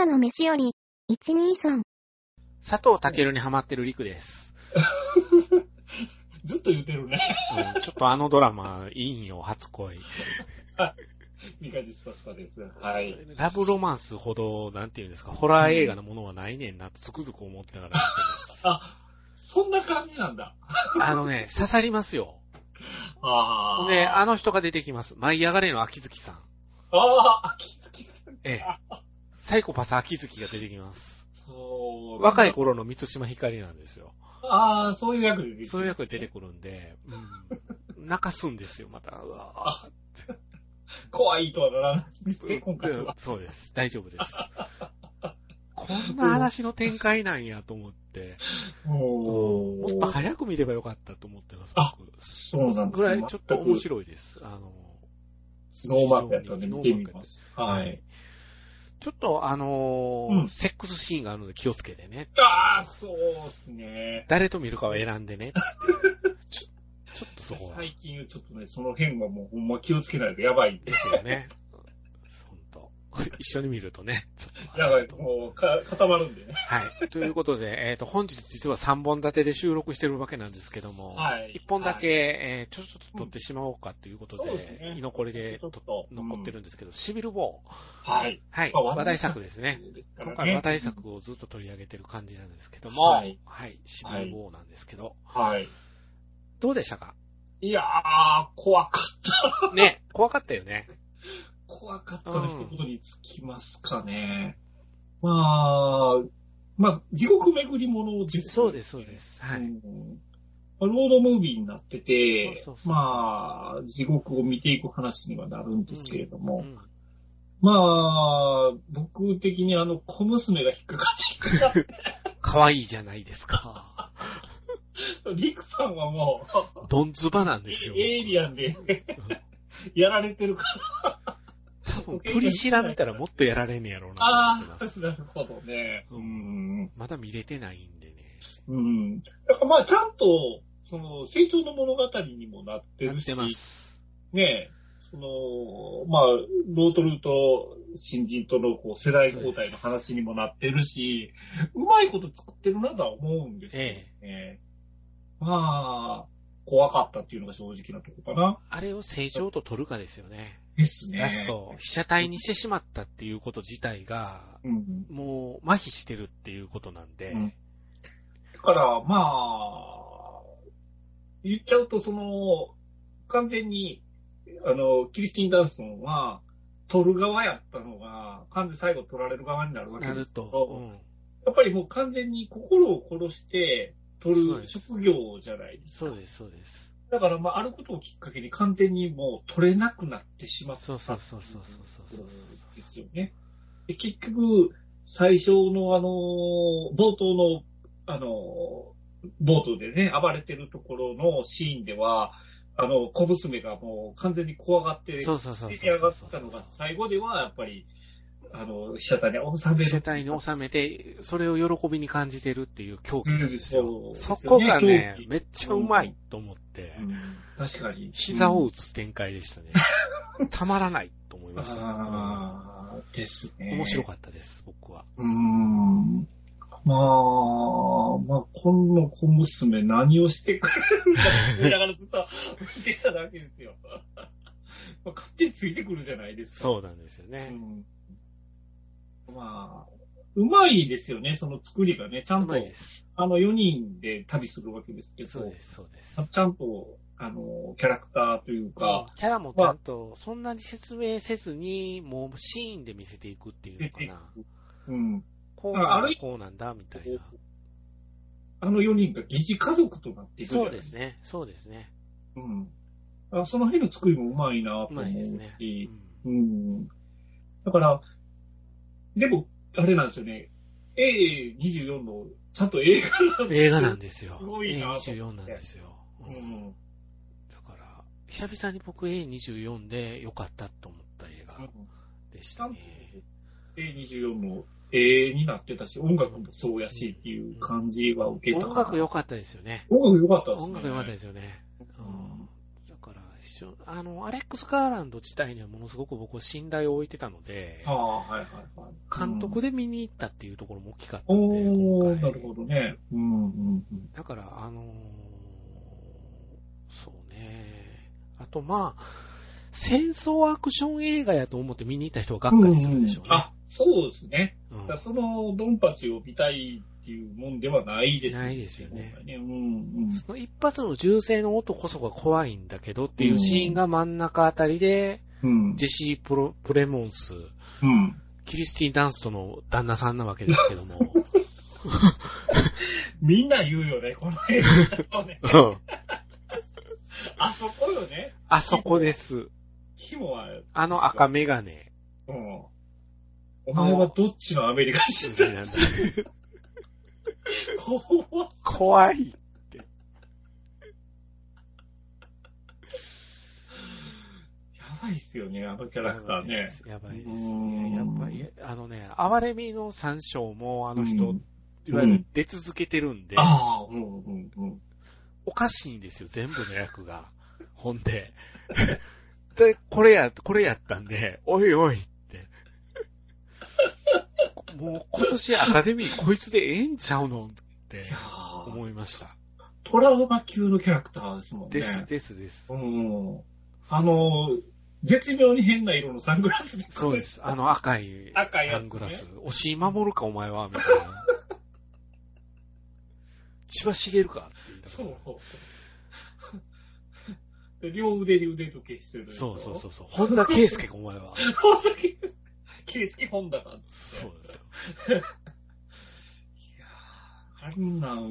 朝の飯より、123。 佐藤健にハマってる陸です。 ずっと言ってるね。 ちょっとあのドラマ、いいんよ、初恋。 三日月パスタです。はい。 ラブロマンスほど、なんていうんですか、ホラー映画のものはないねんなとつくづく思ってながら見てます。 あ、そんな感じなんだ。 刺さりますよ。 ああ。 で、あの人が出てきます。舞い上がれの秋月さん。 ああ、秋月さん。 ええ。サイコパス秋月が出てきます。 そう。 若い頃の満島ひかりなんですよ。 ああ、そういう役で出てくる。 そういう役で出てくるんで、泣かすんですよ、また。うわ怖いとはならないですね、今回は。 そうです。大丈夫です。こんな話の展開なんやと思って、もっと早く見ればよかったと思ってます。 あ、そうなんですぐらいちょっと面白いです。 ノーマークやったんで見てみます。はい。 ちょっとセックスシーンがあるので気をつけてね。 ああ、そうですね。 誰と見るかは選んでね。ちょっとそこは。 最近ちょっとね、その辺はもうほんま気をつけないとやばいですよね。ほんと。一緒に見るとね。ちょっとやばい、もう固まるんでね。 はい。ということで、本日実は3本立てで収録してるわけなんですけども、 はい。 1本だけ、ちょっと撮ってしまおうかということで、 そうですね。 居残りで残ってるんですけど、シビル・ウォー。 はい。 はい。話題作ですね。今回話題作をずっと取り上げてる感じなんですけども、はい。シビル・ウォーなんですけど、 はい。 どうでしたか？ いやー、怖かった。 ね、怖かったよね。 怖かったの一言につきますかね。まあ、地獄巡り物です、ね。 そうです、そうです。はい。 ロードムービーになってて、まあ、地獄を見ていく話にはなるんですけれども、まあ、僕的に小娘が引っかかっていく。 可愛いじゃないですか。 リクさんはもう、 ドンズバなんですよ。 エイリアンで、やられてるから。 多分、プリシラ見たらもっとやられんねやろうなと思ってます。 なるほどね。 まだ見れてないんでね。だからまあ、ちゃんと、成長の物語にもなってるし。 なってます。 ねまあ、ロートルと新人との世代交代の話にもなってるし、うまいこと作ってるなとは思うんですよね。まあ、怖かったっていうのが正直なとこかな。 あれを成長と取るかですよね。 ですね。 ラスト、被写体にしてしまったっていうこと自体が、もう麻痺してるっていうことなんで。 だから、まあ、言っちゃうと、完全に、キリスティン・ダンスンは、取る側やったのが、完全に最後取られる側になるわけですけど、やっぱりもう完全に心を殺して取る職業じゃないですか。 そうです、そうです。 だから、まあ、あることをきっかけに完全にもう取れなくなってしまった。 そう。 ですよね。で結局、最初の冒頭の、ボートでね、暴れてるところのシーンでは、小娘がもう完全に怖がって、 そう。 出来上がったのが、最後ではやっぱり、被写体に収める。 被写体に収めて、それを喜びに感じてるっていう狂気なんですよ。そそこがね、めっちゃうまいと思って、 確かに。 膝を打つ展開でしたね。たまらないと思いました。 ですね。 面白かったです、僕は。 まあ、この小娘何をしてくれるんだってだからずっと見てただけですよ。勝手についてくるじゃないですか。 そうなんですよね。 まあ、うまいですよね、その作りがね。ちゃんと、4人で旅するわけですけど。 そうです。 ちゃんと、キャラクターというか。 キャラもちゃんと、そんなに説明せずに、もうシーンで見せていくっていうのかな。こうなんだ、みたいな。 4人が疑似家族となっていくじゃないですか。 そうですね。 その辺の作りもうまいなと思うし。だから、でも、あれなんですよね。A24 の、ちゃんと映画なんですよ。 すごいな。A24 なんですよ。だから、久々に僕 A24 で良かったと思った映画でしたね。 A24 の絵になってたし、音楽もそうやしっていう感じは受けた。 音楽良かったですよね。 音楽良かったですね。 音楽良かったですよね。だから、 アレックス・ガーランド自体にはものすごく僕は信頼を置いてたので、 はいはいはい。 監督で見に行ったっていうところも大きかったんで、 おー、なるほどね。 だから、そうね。あとまあ、戦争アクション映画やと思って見に行った人はがっかりするでしょうね。 そうですね。そのドンパチを見たいっていうもんではないですよね。 ないですよね。 その一発の銃声の音こそが怖いんだけどっていうシーンが真ん中あたりで、ジェシー・プレモンス、キリスティン・ダンストの旦那さんなわけですけども。 みんな言うよね、この映画とね。あそこよね。 あそこです。赤メガネ。 お前はどっちのアメリカ人なんだ。 怖いって。 やばいっすよね、あのキャラクターね。 やばいですね。やっぱり、哀れみの三章もあの人、いわゆる出続けてるんで、おかしいんですよ、全部の役が。ほんで。で、これやったんで、おいおいって。もう今年アカデミーこいつでええんちゃうのって思いました。 トラウマ級のキャラクターですもんね。 です。 絶妙に変な色のサングラスで。 そうです。赤いサングラス。押し守るかお前はみたいな。千葉茂かって言ったから。そう。 両腕に腕時計してる。 そう。本田圭佑かお前は。 圭佑本田なんですそうですよ。 いやー、あんなん、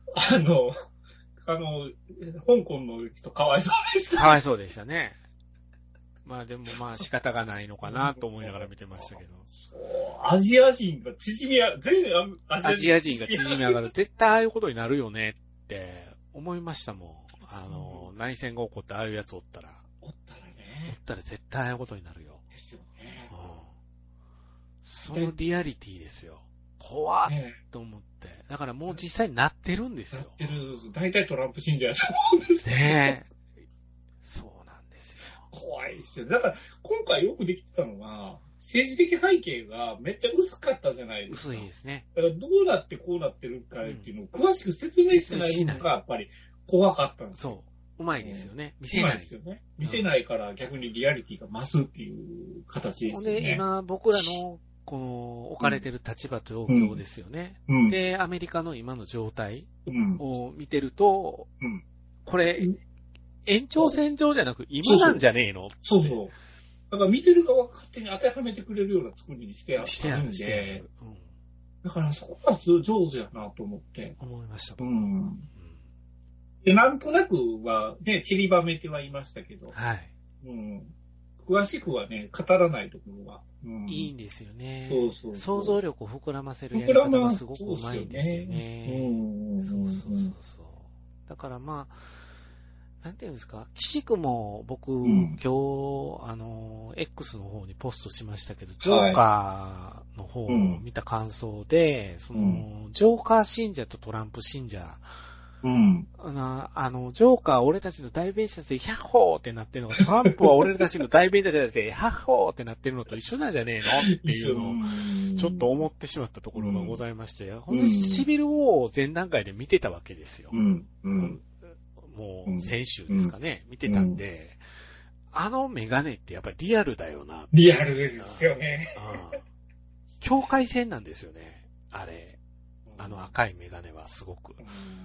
香港の人かわいそうでした。 かわいそうでしたね。まあでも仕方がないのかなと思いながら見てましたけど。 そう、アジア人が縮みアジア人が縮み上がる。絶対ああいうことになるよねって思いましたもん。内戦が起こってああいうやつおったらね。おったら絶対ああいうことになるよ。 ですよね。 そのリアリティですよ。怖っと思って。だからもう実際になってるんですよ。なってる。大体トランプ信者やと思うんですね。そうなんですよ。 怖いですよ。だから今回よくできてたのは、政治的背景がめっちゃ薄かったじゃないですか。 薄いですね。 だからどうなってこうなってるかっていうのを詳しく説明してないのがやっぱり怖かったんですよ。 そう。うまいですよね。見せない。 ですよね。見せないから逆にリアリティが増すっていう形ですよね。 で、今僕らのこの置かれてる立場と状況ですよね。で、アメリカの今の状態を見てると、これ、延長線上じゃなく今なんじゃねえの？ そう。だから見てる側が勝手に当てはめてくれるような作りにしてあるんで、だからそこが上手やなと思って。 思いました。 で、なんとなくはね、散りばめてはいましたけど、詳しくはね、語らないところは。 いいんですよね。 そう。 想像力を膨らませるやり方がすごくうまいんですよね。そう。だからなんていうんですか、きしくも僕、今日、X の方にポストしましたけど、ジョーカーの方を見た感想で、ジョーカー信者とトランプ信者、ジョーカーは俺たちの代弁者でヒャッホーってなってるのが、トランプは俺たちの代弁者でヒャッホーってなってるのと一緒なんじゃねえのっていうのを、ちょっと思ってしまったところがございまして、ほんとシビルウォーを前段階で見てたわけですよ。もう、先週ですかね、見てたんで、メガネってやっぱりリアルだよな。 リアルですよね。 境界線なんですよね、あれ。赤いメガネはすごく。 い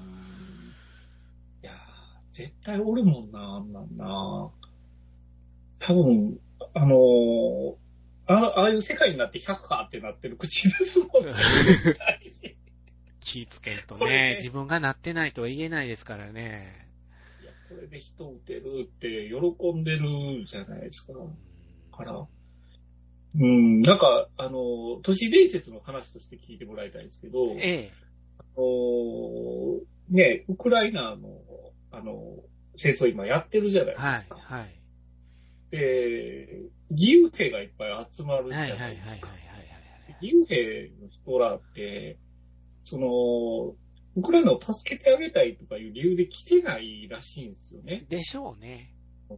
やー、絶対おるもんな、あんなんな。多分、ああいう世界になって100かってなってる口ですもんね。 気ぃつけんとね、自分がなってないとは言えないですからね。 いや、これで人撃てるって喜んでるじゃないですか。から。なんか、都市伝説の話として聞いてもらいたいんですけど、ね、ウクライナの、戦争今やってるじゃないですか。 はい。 で、義勇兵がいっぱい集まるじゃないですか。義勇兵の人らって、ウクライナを助けてあげたいとかいう理由で来てないらしいんですよね。 でしょうね。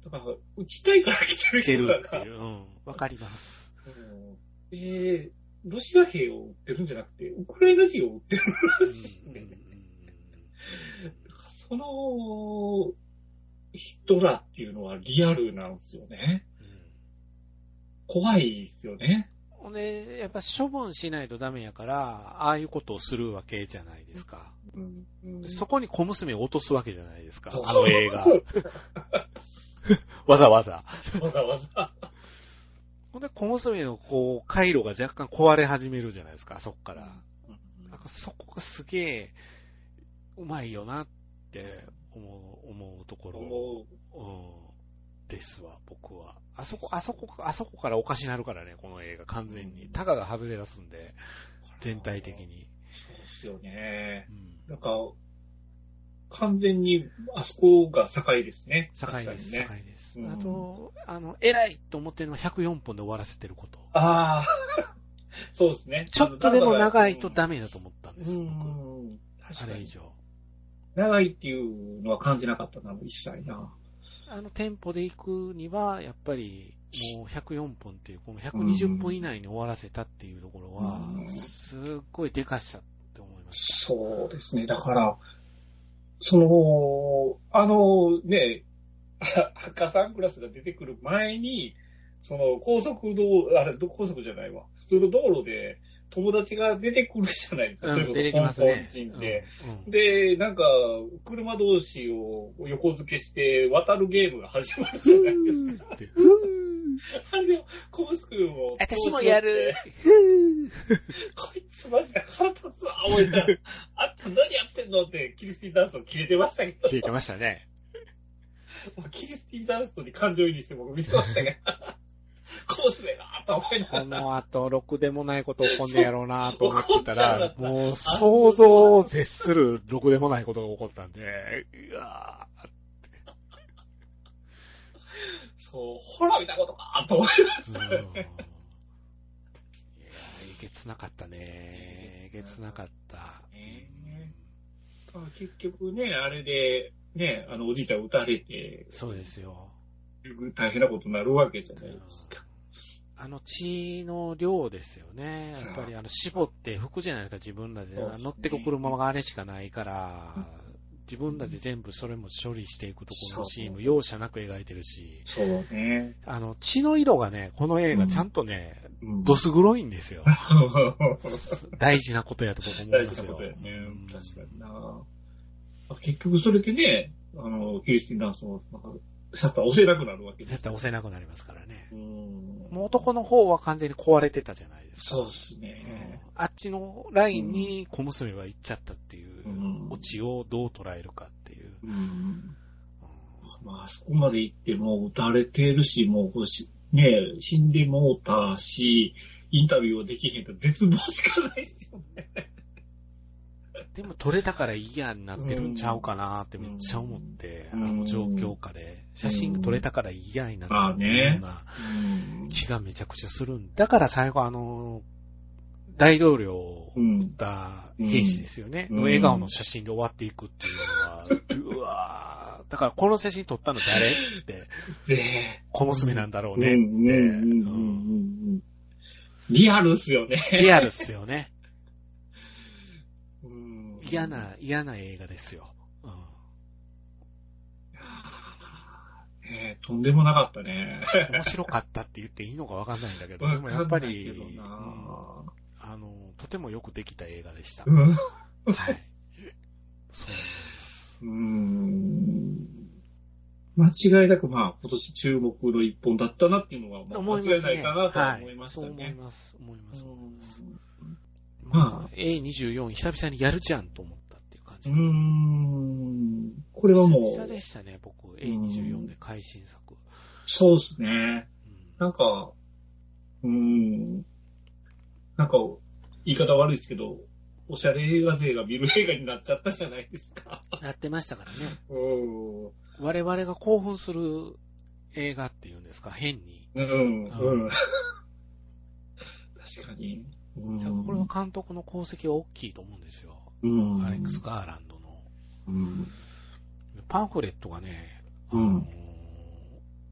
だから、撃ちたいから来てるてる人だから。 っていう。うん。わかります。 ロシア兵を撃ってるんじゃなくて、ウクライナ人を撃ってるらしいね。その、人らっていうのはリアルなんですよね。怖いですよね。 ほんで、やっぱ処分しないとダメやから、ああいうことをするわけじゃないですか。そこに小娘を落とすわけじゃないですか、あの映画。わざわざ。 わざわざ。 ほんで、小娘のこう、回路が若干壊れ始めるじゃないですか、そっから。なんかそこがすげえ、うまいよなって思うところ、ですわ、僕は。あそこからおかしになるからね、この映画、完全に。タガが外れ出すんで、全体的に。 そうですよね。なんか、完全に、あそこが境ですね。 境です、 ね、 境です。あと、偉いと思ってるのは104本で終わらせてること。 ああ、そうですね。 ちょっとでも長いとダメだと思ったんです、僕。あれ以上。 長いっていうのは感じなかったな、一切な。 テンポで行くには、やっぱり、もう104本っていう、この120本以内に終わらせたっていうところは、すっごいでかしたって思いました。 そうですね。だから、ね、ハッカーサングラスが出てくる前に、高速じゃないわ。普通の道路で友達が出てくるじゃないですか。 出てきますね。 で、なんか、車同士を横付けして渡るゲームが始まるじゃないですか。あれでも、コブス君を。 私もやる。 こいつマジで腹立つわ、思いながら。あんた何やってんのってキリスティンダンスを切れてましたけど。 切れてましたね。 キリスティンダンスに感情移入して僕見てましたけど。コブスめなと思いながら。 この後、ろくでもないこと起こんねやろうなと思ってたら、もう想像を絶するろくでもないことが起こったんで、うわー。 そう、ほら見たことかと思いましたね。いやー、 えげつなかったね。えげつなかった。 結局ね、あれで、ね、おじいちゃん撃たれて。 そうですよ。 大変なことになるわけじゃないですか。 血の量ですよね。やっぱり絞って拭くじゃないですか、自分らで。乗ってく車があれしかないから、自分らで全部それも処理していくところのシーンも容赦なく描いてるし。 そうね。 血の色がね、この映画ちゃんとね、どす黒いんですよ。大事なことやと僕思うんですよ。 大事なことやね。確かにな。結局それでね、キリスティンダンスも、シャッター押せなくなるわけです。 シャッター押せなくなりますからね。もう男の方は完全に壊れてたじゃないですか。 そうですね。 あっちのラインに小娘は行っちゃったっていう、オチをどう捉えるかっていう。 まあ、そこまで行っても撃たれてるし、もうね、死んでもうたし、インタビューをできへんと絶望しかないですよね。 でも撮れたからいいやになってるんちゃうかなってめっちゃ思って、状況下で。写真撮れたからいいやになっちゃうっていうような気がめちゃくちゃするんだから最後大統領を撃った兵士ですよね。の笑顔の写真で終わっていくっていうのは、うわーだからこの写真撮ったの誰って、小娘なんだろうねって。 リアルっすよね。 リアルっすよね。嫌な映画ですよ。 とんでもなかったね。 面白かったって言っていいのかわかんないんだけど、でもやっぱり、とてもよくできた映画でした。はい。そうです。 間違いなく今年注目の一本だったなっていうのは間違いないかなと思いましたね。 そう思います。まあ、A24 久々にやるじゃんと思ったっていう感じ。 これはもう。 久々でしたね、僕。A24 で改新作。 そうですね。なんか、言い方悪いですけど、おしゃれ映画勢が見る映画になっちゃったじゃないですか。 なってましたからね。我々が興奮する映画っていうんですか、変に。 確かに。 これは監督の功績は大きいと思うんですよ。アレックス・ガーランドの。パンフレットがね、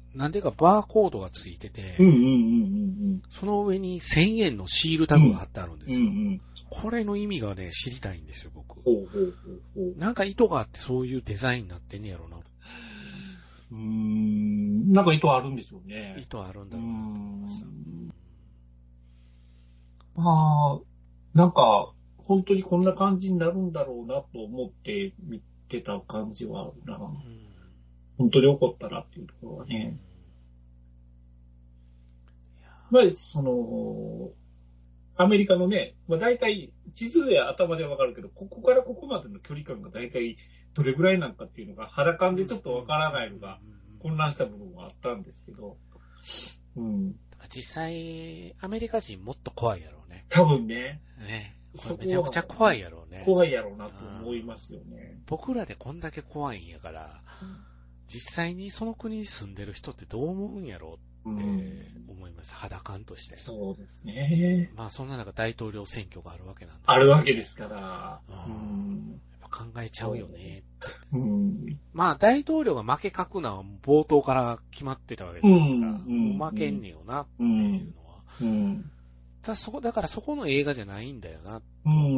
なんでかバーコードがついてて、その上に1000円のシールタグが貼ってあるんですよ。これの意味がね、知りたいんですよ、僕。なんか意図があってそういうデザインになってんねやろな。 なんか意図あるんでしょうね。 意図あるんだろうなと思いました。 なんか、本当にこんな感じになるんだろうなと思って見てた感じはあるな。本当に起こったらっていうところはね。まあ、アメリカのね、まあ大体地図で頭でわかるけど、ここからここまでの距離感が大体どれぐらいなんかっていうのが肌感でちょっとわからないのが混乱した部分はあったんですけど。 実際、アメリカ人もっと怖いやろうね。 多分ね。 これめちゃくちゃ怖いやろうね。 怖いやろうなと思いますよね。 僕らでこんだけ怖いんやから、実際にその国に住んでる人ってどう思うんやろうって思います。肌感として。 そうですね。 まあそんな中大統領選挙があるわけなんで。 あるわけですから。 やっぱ考えちゃうよねって。まあ大統領が負け書くのは冒頭から決まってたわけですから、もう負けんねよなっていうのは。だからそこの映画じゃないんだよなって。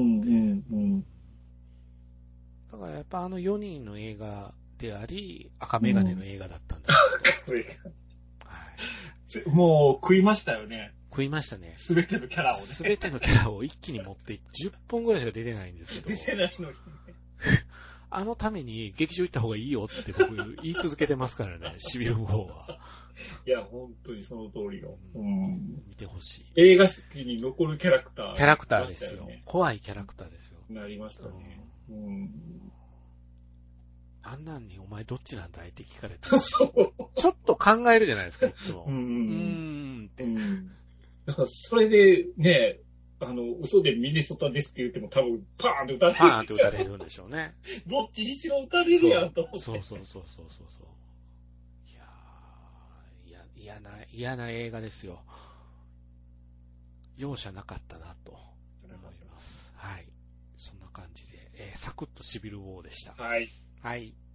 だからやっぱ4人の映画であり、赤メガネの映画だったんですけど。もう食いましたよね。 食いましたね。 すべてのキャラをね。 すべてのキャラを一気に持って10本ぐらいしか出てないんですけど。 出てないのにね。 あのために劇場行った方がいいよって僕言い続けてますからね、シビルウォーは。 いや、本当にその通りよ。 見てほしい。 映画史に残るキャラクター。 キャラクターですよ。怖いキャラクターですよ。 なりましたね。 あんなんにお前どっちなんだいって聞かれて。ちょっと考えるじゃないですか、いつも。って。 だからそれでね、嘘でミネソタですって言っても多分パーンって撃たれる。 パーンって撃たれるんでしょうね。 どっちにしろ撃たれるやんと思って。 そう。いや、嫌な映画ですよ。容赦なかったなと思います。はい。そんな感じで、サクッとシビルウォーでした。 はい。 はい。